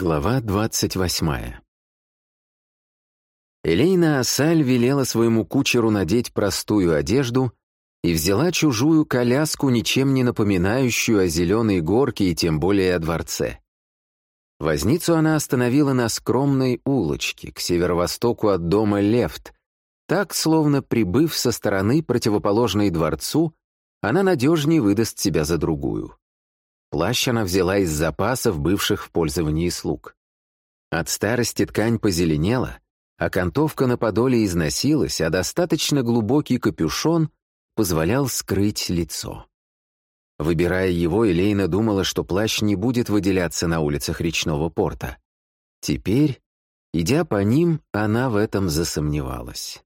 Глава 28. Элейна Ассаль велела своему кучеру надеть простую одежду и взяла чужую коляску, ничем не напоминающую о зеленой горке и тем более о дворце. Возницу она остановила на скромной улочке, к северо-востоку от дома Лефт, так, словно прибыв со стороны, противоположной дворцу, она надежнее выдаст себя за другую. Плащ она взяла из запасов, бывших в пользовании слуг. От старости ткань позеленела, окантовка на подоле износилась, а достаточно глубокий капюшон позволял скрыть лицо. Выбирая его, Элейна думала, что плащ не будет выделяться на улицах речного порта. Теперь, идя по ним, она в этом засомневалась.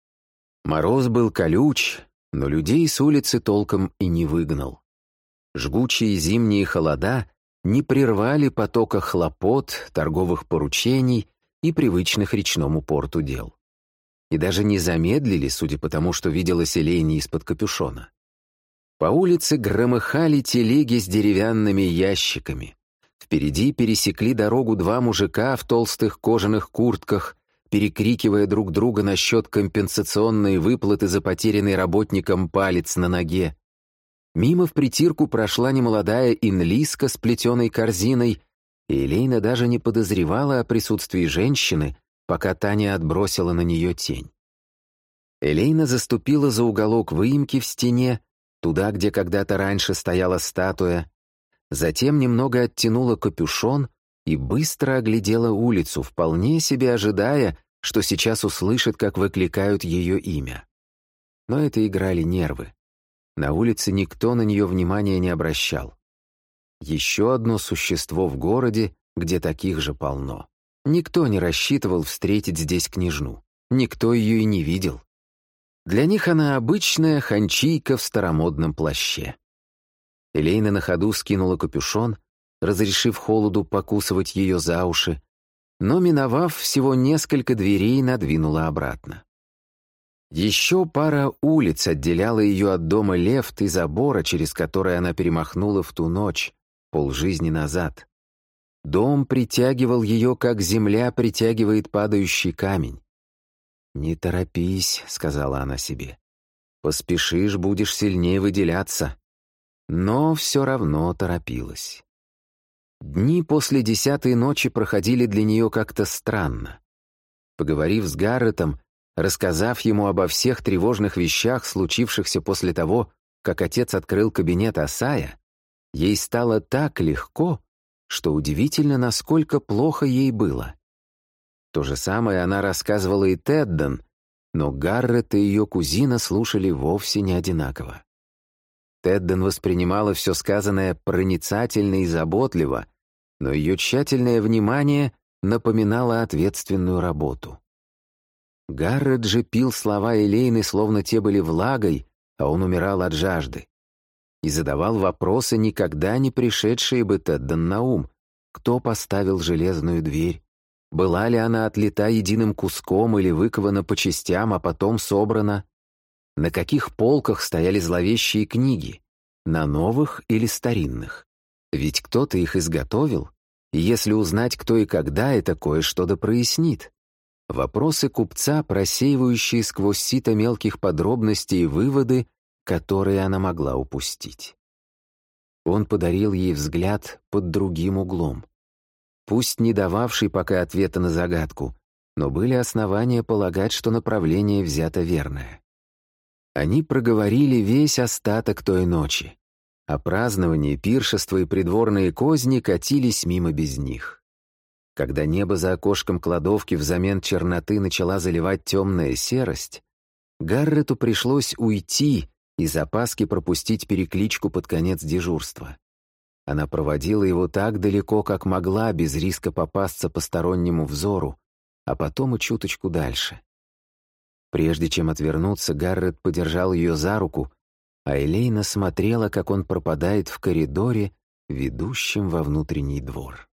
Мороз был колюч, но людей с улицы толком и не выгнал. Жгучие зимние холода не прервали потока хлопот, торговых поручений и привычных речному порту дел. И даже не замедлили, судя по тому, что виделось Элейне из-под капюшона. По улице громыхали телеги с деревянными ящиками. Впереди пересекли дорогу два мужика в толстых кожаных куртках, перекрикивая друг друга насчет компенсационной выплаты за потерянный работником палец на ноге. Мимо в притирку прошла немолодая инлиска с плетеной корзиной, и Элейна даже не подозревала о присутствии женщины, пока Таня отбросила на нее тень. Элейна заступила за уголок выемки в стене, туда, где когда-то раньше стояла статуя, затем немного оттянула капюшон и быстро оглядела улицу, вполне себе ожидая, что сейчас услышит, как выкликают ее имя. Но это играли нервы. На улице никто на нее внимания не обращал. Еще одно существо в городе, где таких же полно. Никто не рассчитывал встретить здесь княжну. Никто ее и не видел. Для них она обычная ханчийка в старомодном плаще. Элейна на ходу скинула капюшон, разрешив холоду покусывать ее за уши, но, миновав всего несколько дверей, надвинула обратно. Еще пара улиц отделяла ее от дома Лефт и забора, через который она перемахнула в ту ночь, полжизни назад. Дом притягивал ее, как земля притягивает падающий камень. «Не торопись», — сказала она себе. «Поспешишь, будешь сильнее выделяться». Но все равно торопилась. Дни после 10-й ночи проходили для нее как-то странно. Поговорив с Гарретом, рассказав ему обо всех тревожных вещах, случившихся после того, как отец открыл кабинет Асая, ей стало так легко, что удивительно, насколько плохо ей было. То же самое она рассказывала и Тедден, но Гаррет и ее кузина слушали вовсе не одинаково. Тедден воспринимала все сказанное проницательно и заботливо, но ее тщательное внимание напоминало ответственную работу. Гаррет же пил слова Элейны, словно те были влагой, а он умирал от жажды. И задавал вопросы, никогда не пришедшие бы Тедден на ум. Кто поставил железную дверь? Была ли она отлита единым куском или выкована по частям, а потом собрана? На каких полках стояли зловещие книги? На новых или старинных? Ведь кто-то их изготовил, и если узнать, кто и когда, это кое-что да прояснит. Вопросы купца, просеивающие сквозь сито мелких подробностей и выводы, которые она могла упустить. Он подарил ей взгляд под другим углом. Пусть не дававший пока ответа на загадку, но были основания полагать, что направление взято верное. Они проговорили весь остаток той ночи, а празднование, пиршества и придворные козни катились мимо без них. Когда небо за окошком кладовки взамен черноты начала заливать темная серость, Гаррету пришлось уйти из опаски пропустить перекличку под конец дежурства. Она проводила его так далеко, как могла, без риска попасться постороннему взору, а потом и чуточку дальше. Прежде чем отвернуться, Гаррет подержал ее за руку, а Элейна смотрела, как он пропадает в коридоре, ведущем во внутренний двор.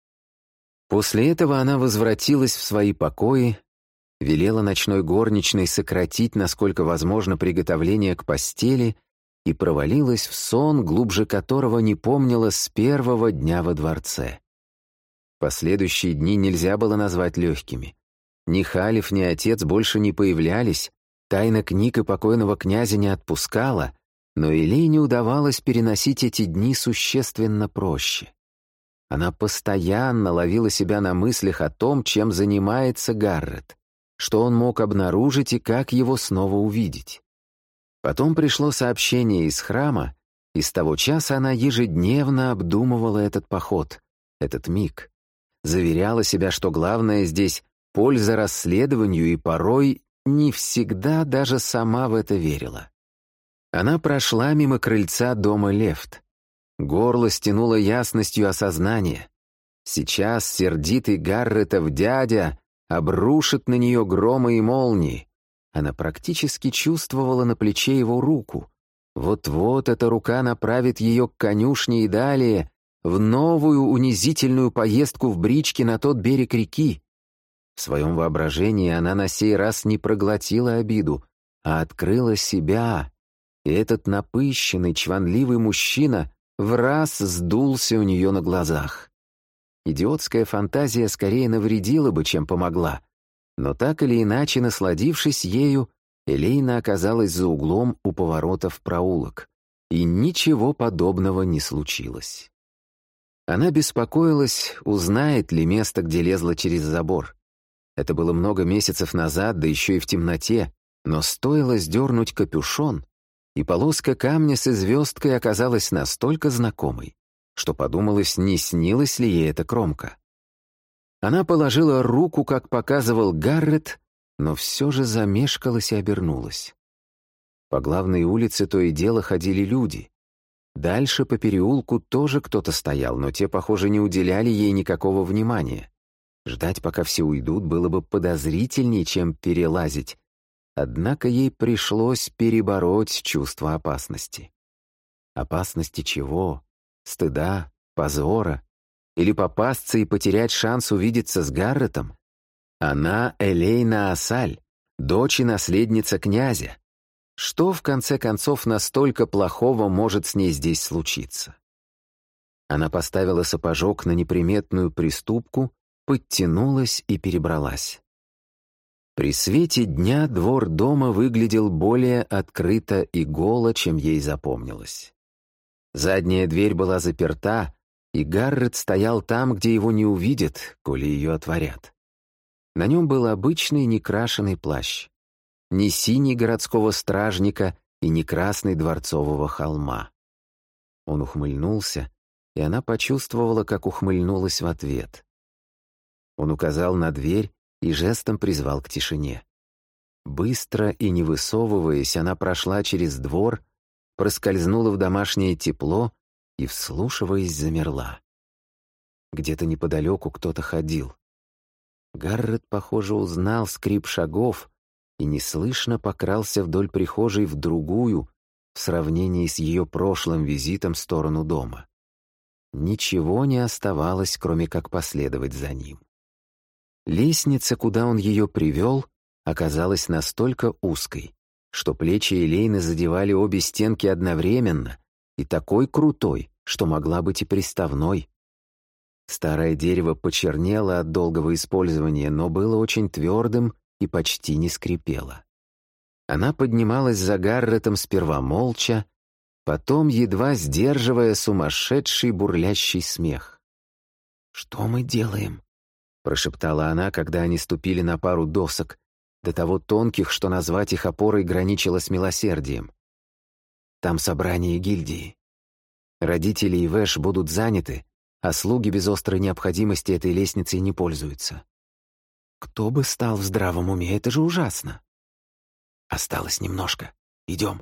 После этого она возвратилась в свои покои, велела ночной горничной сократить, насколько возможно, приготовление к постели и провалилась в сон, глубже которого не помнила с первого дня во дворце. Последующие дни нельзя было назвать легкими. Ни Халиф, ни отец больше не появлялись, тайна книг и покойного князя не отпускала, но Элейне удавалось переносить эти дни существенно проще. Она постоянно ловила себя на мыслях о том, чем занимается Гаррет, что он мог обнаружить и как его снова увидеть. Потом пришло сообщение из храма, и с того часа она ежедневно обдумывала этот поход, этот миг. Заверяла себя, что главное здесь — польза расследованию, и порой не всегда даже сама в это верила. Она прошла мимо крыльца дома Лефт. Горло стянуло ясностью осознания. Сейчас сердитый Гарретов дядя обрушит на нее громы и молнии. Она практически чувствовала на плече его руку. Вот-вот эта рука направит ее к конюшне и далее, в новую унизительную поездку в бричке на тот берег реки. В своем воображении она на сей раз не проглотила обиду, а открыла себя, и этот напыщенный, чванливый мужчина враз сдулся у нее на глазах. Идиотская фантазия скорее навредила бы, чем помогла, но так или иначе, насладившись ею, Элейна оказалась за углом у поворота в проулок, и ничего подобного не случилось. Она беспокоилась, узнает ли место, где лезла через забор. Это было много месяцев назад, да еще и в темноте, но стоило сдернуть капюшон, и полоска камня с звездкой оказалась настолько знакомой, что подумалось, не снилась ли ей эта кромка. Она положила руку, как показывал Гаррет, но все же замешкалась и обернулась. По главной улице то и дело ходили люди. Дальше по переулку тоже кто-то стоял, но те, похоже, не уделяли ей никакого внимания. Ждать, пока все уйдут, было бы подозрительнее, чем перелазить. Однако ей пришлось перебороть чувство опасности. Опасности чего? Стыда? Позора? Или попасться и потерять шанс увидеться с Гарретом? Она Элейна Асаль, дочь и наследница князя. Что, в конце концов, настолько плохого может с ней здесь случиться? Она поставила сапожок на неприметную приступку, подтянулась и перебралась. При свете дня двор дома выглядел более открыто и голо, чем ей запомнилось. Задняя дверь была заперта, и Гаррет стоял там, где его не увидят, коли ее отворят. На нем был обычный некрашенный плащ. Ни синий городского стражника и ни красный дворцового холма. Он ухмыльнулся, и она почувствовала, как ухмыльнулась в ответ. Он указал на дверь и жестом призвал к тишине. Быстро и не высовываясь, она прошла через двор, проскользнула в домашнее тепло и, вслушиваясь, замерла. Где-то неподалеку кто-то ходил. Гаррет, похоже, узнал скрип шагов и неслышно покрался вдоль прихожей в другую, в сравнении с ее прошлым визитом в сторону дома. Ничего не оставалось, кроме как последовать за ним. Лестница, куда он ее привел, оказалась настолько узкой, что плечи Элейны задевали обе стенки одновременно, и такой крутой, что могла быть и приставной. Старое дерево почернело от долгого использования, но было очень твердым и почти не скрипело. Она поднималась за Гарретом сперва молча, потом едва сдерживая сумасшедший бурлящий смех. «Что мы делаем?» — прошептала она, когда они ступили на пару досок, до того тонких, что назвать их опорой граничило с милосердием. «Там собрание гильдии. Родители и Вэш будут заняты, а слуги без острой необходимости этой лестницей не пользуются. Кто бы стал в здравом уме, это же ужасно. Осталось немножко. Идем».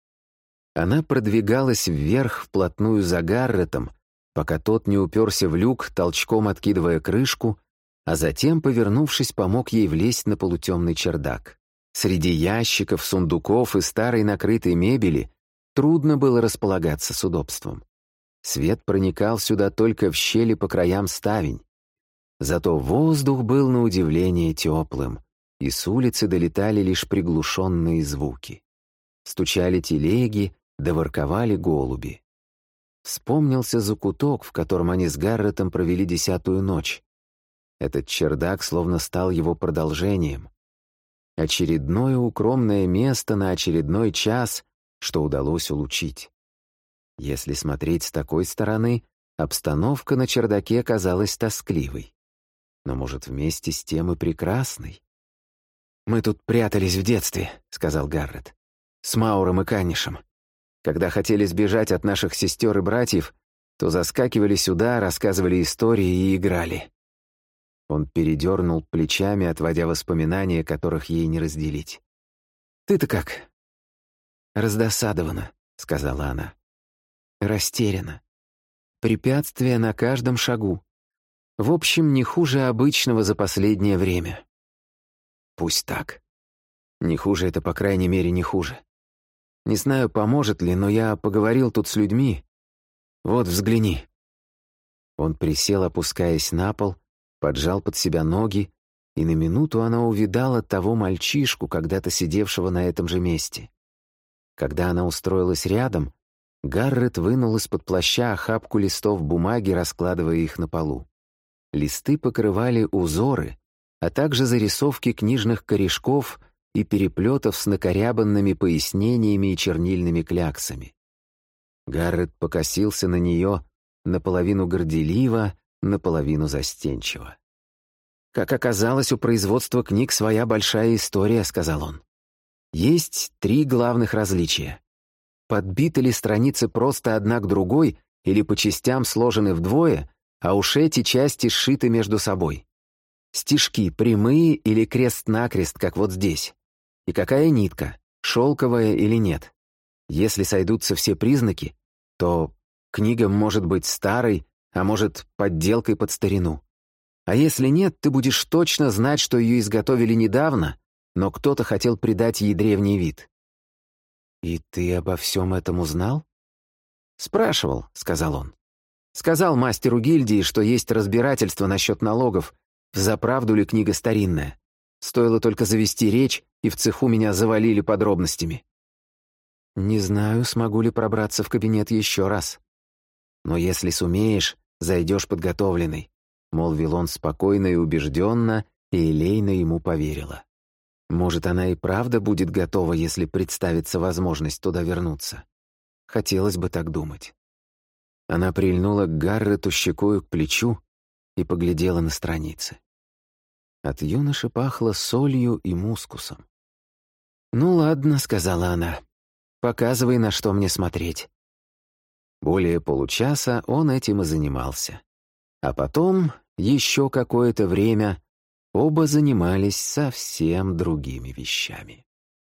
Она продвигалась вверх вплотную за Гарретом, пока тот не уперся в люк, толчком откидывая крышку, а затем, повернувшись, помог ей влезть на полутемный чердак. Среди ящиков, сундуков и старой накрытой мебели трудно было располагаться с удобством. Свет проникал сюда только в щели по краям ставень. Зато воздух был на удивление теплым, и с улицы долетали лишь приглушенные звуки. Стучали телеги, да ворковали голуби. Вспомнился закуток, в котором они с Гарретом провели 10-ю ночь. Этот чердак словно стал его продолжением. Очередное укромное место на очередной час, что удалось улучшить. Если смотреть с такой стороны, обстановка на чердаке казалась тоскливой. Но, может, вместе с тем и прекрасной? «Мы тут прятались в детстве», — сказал Гаррет. «С Мауром и Каннишем. Когда хотели сбежать от наших сестер и братьев, то заскакивали сюда, рассказывали истории и играли». Он передернул плечами, отводя воспоминания, которых ей не разделить. «Ты-то как?» «Раздосадована», — сказала она. «Растеряна. Препятствия на каждом шагу. В общем, не хуже обычного за последнее время». «Пусть так. Не хуже это, по крайней мере, не хуже. Не знаю, поможет ли, но я поговорил тут с людьми. Вот, взгляни». Он присел, опускаясь на пол, поджал под себя ноги, и на минуту она увидала того мальчишку, когда-то сидевшего на этом же месте. Когда она устроилась рядом, Гаррет вынул из-под плаща охапку листов бумаги, раскладывая их на полу. Листы покрывали узоры, а также зарисовки книжных корешков и переплетов с накорябанными пояснениями и чернильными кляксами. Гаррет покосился на нее наполовину горделиво, наполовину застенчиво. «Как оказалось, у производства книг своя большая история», — сказал он. «Есть 3 главных различия. Подбиты ли страницы просто одна к другой или по частям сложены вдвое, а уж эти части сшиты между собой. Стежки прямые или крест-накрест, как вот здесь. И какая нитка, шелковая или нет. Если сойдутся все признаки, то книга может быть старой, а может, подделкой под старину. А если нет, ты будешь точно знать, что ее изготовили недавно, но кто-то хотел придать ей древний вид». «И ты обо всем этом узнал?» «Спрашивал», — сказал он. «Сказал мастеру гильдии, что есть разбирательство насчет налогов, взаправду ли книга старинная. Стоило только завести речь, и в цеху меня завалили подробностями». «Не знаю, смогу ли пробраться в кабинет еще раз. Но если сумеешь, зайдешь подготовленный», — молвил он спокойно и убежденно, и Элейна ему поверила. Может, она и правда будет готова, если представится возможность туда вернуться. Хотелось бы так думать. Она прильнула к Гаррету щекою к плечу и поглядела на страницы. От юноши пахло солью и мускусом. «Ну ладно», — сказала она, — «показывай, на что мне смотреть». Более получаса он этим и занимался. А потом, еще какое-то время, оба занимались совсем другими вещами.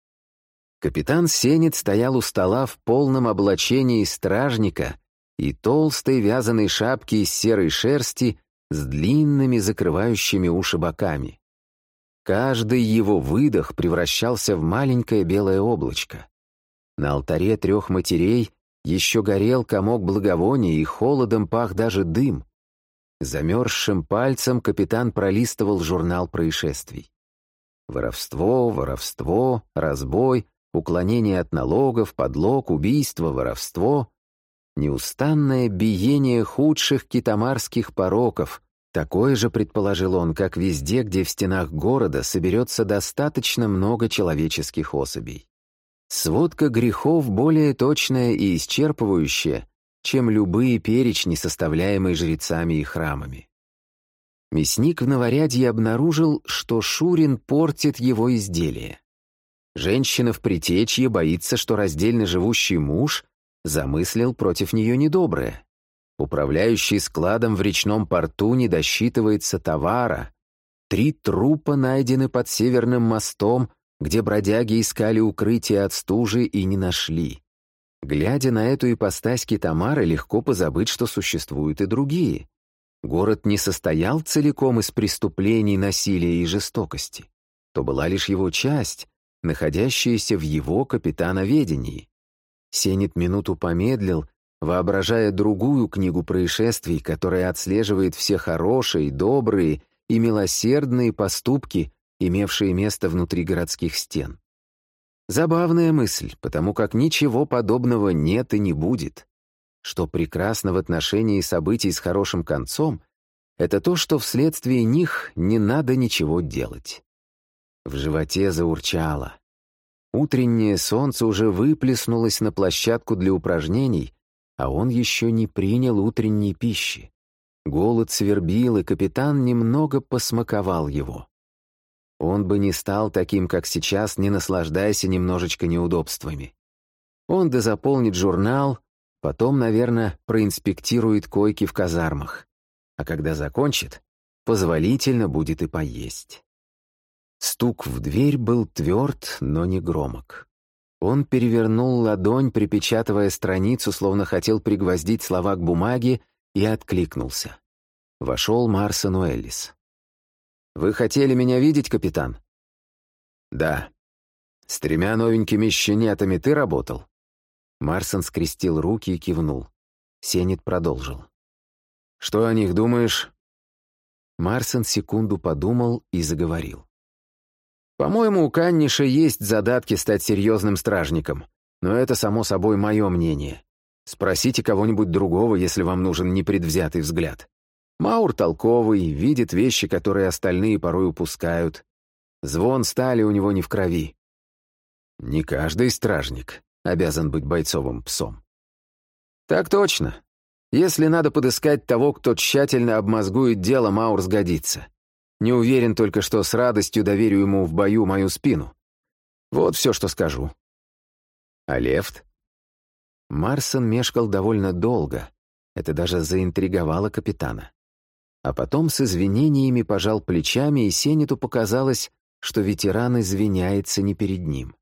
Капитан Сенет стоял у стола в полном облачении стражника и толстой вязаной шапке из серой шерсти с длинными закрывающими уши боками. Каждый его выдох превращался в маленькое белое облачко. На алтаре 3 матерей еще горел комок благовония, и холодом пах даже дым. Замерзшим пальцем капитан пролистывал журнал происшествий. Воровство, воровство, разбой, уклонение от налогов, подлог, убийство, воровство. Неустанное биение худших китамарских пороков. Такое же, предположил он, как везде, где в стенах города соберется достаточно много человеческих особей. Сводка грехов более точная и исчерпывающая, чем любые перечни, составляемые жрецами и храмами. Мясник в Новорядье обнаружил, что Шурин портит его изделие. Женщина в Притечье боится, что раздельно живущий муж замыслил против нее недоброе. Управляющий складом в речном порту не досчитывается товара. 3 трупа найдены под Северным мостом, где бродяги искали укрытие от стужи и не нашли. Глядя на эту ипостась Китамары, легко позабыть, что существуют и другие. Город не состоял целиком из преступлений, насилия и жестокости. То была лишь его часть, находящаяся в его капитановедении. Сенет минуту помедлил, воображая другую книгу происшествий, которая отслеживает все хорошие, добрые и милосердные поступки, имевшие место внутри городских стен. Забавная мысль, потому как ничего подобного нет и не будет. что прекрасно в отношении событий с хорошим концом, это то, что вследствие них не надо ничего делать. В животе заурчало. Утреннее солнце уже выплеснулось на площадку для упражнений, а он еще не принял утренней пищи. Голод свербил, и капитан немного посмаковал его. Он бы не стал таким, как сейчас, не наслаждаясь немножечко неудобствами. Он дозаполнит журнал, потом, наверное, проинспектирует койки в казармах. А когда закончит, позволительно будет и поесть. Стук в дверь был тверд, но не громок. Он перевернул ладонь, припечатывая страницу, словно хотел пригвоздить слова к бумаге, и откликнулся. Вошел Марсон Уэллис. «Вы хотели меня видеть, капитан?» «Да. С 3 новенькими щенятами ты работал?» Марсон скрестил руки и кивнул. Сенет продолжил. «Что о них думаешь?» Марсон секунду подумал и заговорил. «По-моему, у Канниша есть задатки стать серьезным стражником, но это, само собой, мое мнение. Спросите кого-нибудь другого, если вам нужен непредвзятый взгляд. Маур толковый, видит вещи, которые остальные порой упускают. Звон стали у него не в крови. Не каждый стражник обязан быть бойцовым псом. Так точно. Если надо подыскать того, кто тщательно обмозгует дело, Маур сгодится. Не уверен только, что с радостью доверю ему в бою мою спину. Вот все, что скажу. А Лефт? Марсон мешкал довольно долго. Это даже заинтриговало капитана. А потом с извинениями пожал плечами, и Сенету показалось, что ветеран извиняется не перед ним.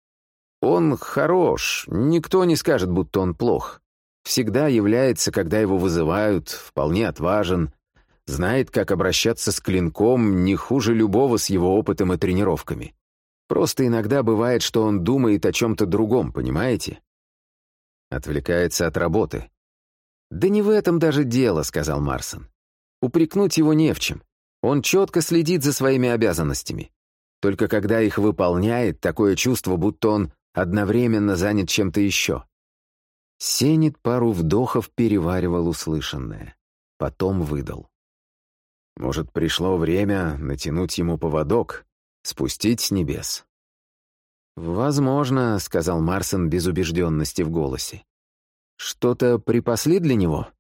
Он хорош, никто не скажет, будто он плох. Всегда является, когда его вызывают, вполне отважен, знает, как обращаться с клинком не хуже любого с его опытом и тренировками. Просто иногда бывает, что он думает о чем-то другом, понимаете? Отвлекается от работы. «Да не в этом даже дело», — сказал Марсон. «Упрекнуть его не в чем. Он четко следит за своими обязанностями. Только когда их выполняет, такое чувство, будто он одновременно занят чем-то еще». Сенет пару вдохов переваривал услышанное. Потом выдал. «Может, пришло время натянуть ему поводок, спустить с небес?» «Возможно», — сказал Марсон без убежденности в голосе. «Что-то припасли для него?»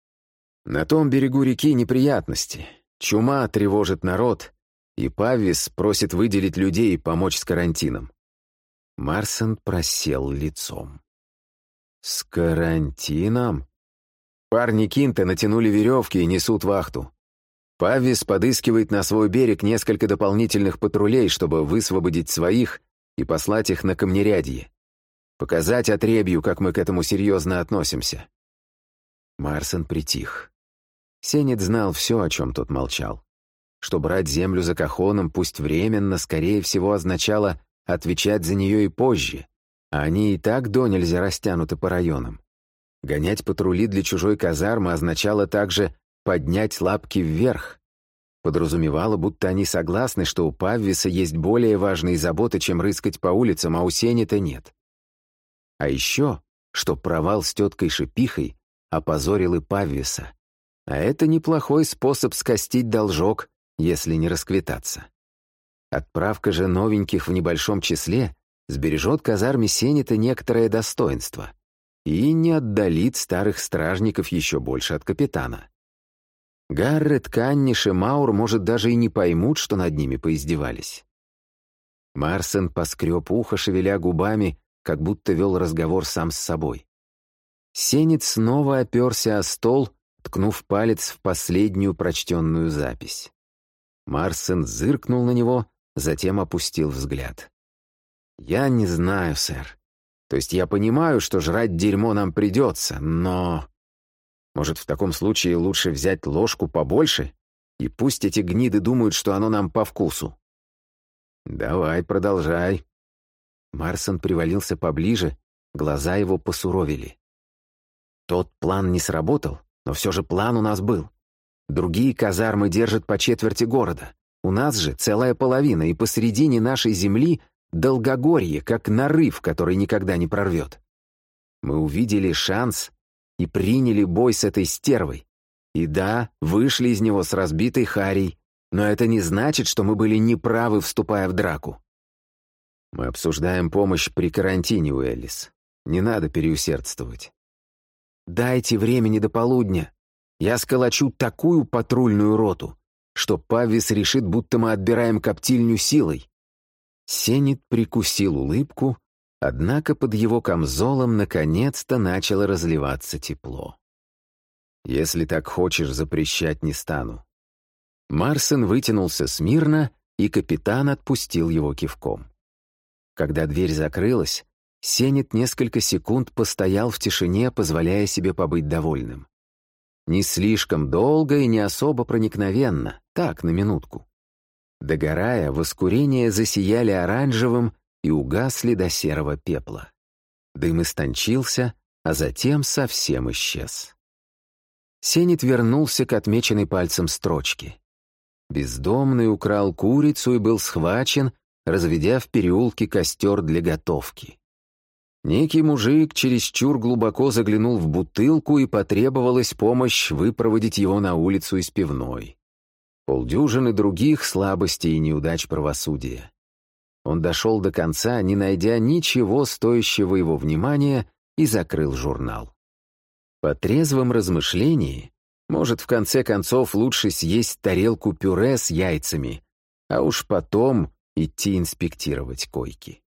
«На том берегу реки неприятности. Чума тревожит народ, и Паввис просит выделить людей и помочь с карантином». Марсон просел лицом. «С карантином?» Парни Кинта натянули веревки и несут вахту. Паввис подыскивает на свой берег несколько дополнительных патрулей, чтобы высвободить своих и послать их на камнерядье. Показать отребью, как мы к этому серьезно относимся. Марсон притих. Сенет знал все, о чем тот молчал. Что брать землю за Кахоном, пусть временно, скорее всего, означало отвечать за нее и позже, а они и так донельзя растянуты по районам. Гонять патрули для чужой казармы означало также поднять лапки вверх. Подразумевало, будто они согласны, что у Паввиса есть более важные заботы, чем рыскать по улицам, а у Сенета нет. А еще, что провал с теткой Шипихой опозорил и Паввиса. А это неплохой способ скостить должок, если не расквитаться. Отправка же новеньких в небольшом числе сбережет казарме Сенета некоторое достоинство и не отдалит старых стражников еще больше от капитана. Гаррет, Канниш и Маур, может, даже и не поймут, что над ними поиздевались. Марсон поскреб ухо, шевеля губами, как будто вел разговор сам с собой. Сенет снова оперся о стол, ткнув палец в последнюю прочтенную запись. Марсон зыркнул на него, затем опустил взгляд. «Я не знаю, сэр. То есть я понимаю, что жрать дерьмо нам придется, но... Может, в таком случае лучше взять ложку побольше, и пусть эти гниды думают, что оно нам по вкусу?» «Давай, продолжай». Марсон привалился поближе, глаза его посуровили. «Тот план не сработал, но все же план у нас был. Другие казармы держат по четверти города. У нас же целая половина, и посредине нашей земли долгогорье, как нарыв, который никогда не прорвет. Мы увидели шанс и приняли бой с этой стервой. И да, вышли из него с разбитой харей, но это не значит, что мы были неправы, вступая в драку. Мы обсуждаем помощь при карантине, Уэллис. Не надо переусердствовать. Дайте времени до полудня. Я сколочу такую патрульную роту, что Паввис решит, будто мы отбираем коптильню силой. Сеннет прикусил улыбку, однако под его камзолом наконец-то начало разливаться тепло. Если так хочешь, запрещать не стану. Марсен вытянулся смирно, и капитан отпустил его кивком. Когда дверь закрылась, Сеннет несколько секунд постоял в тишине, позволяя себе побыть довольным. Не слишком долго и не особо проникновенно, так, на минутку. Догорая, воскурения засияли оранжевым и угасли до серого пепла. Дым истончился, а затем совсем исчез. Сеннет вернулся к отмеченной пальцем строчке. Бездомный украл курицу и был схвачен, разведя в переулке костер для готовки. Некий мужик чересчур глубоко заглянул в бутылку, и потребовалась помощь выпроводить его на улицу из пивной. Полдюжины других слабостей и неудач правосудия. Он дошел до конца, не найдя ничего стоящего его внимания, и закрыл журнал. По трезвом размышлении, может, в конце концов лучше съесть тарелку пюре с яйцами, а уж потом идти инспектировать койки.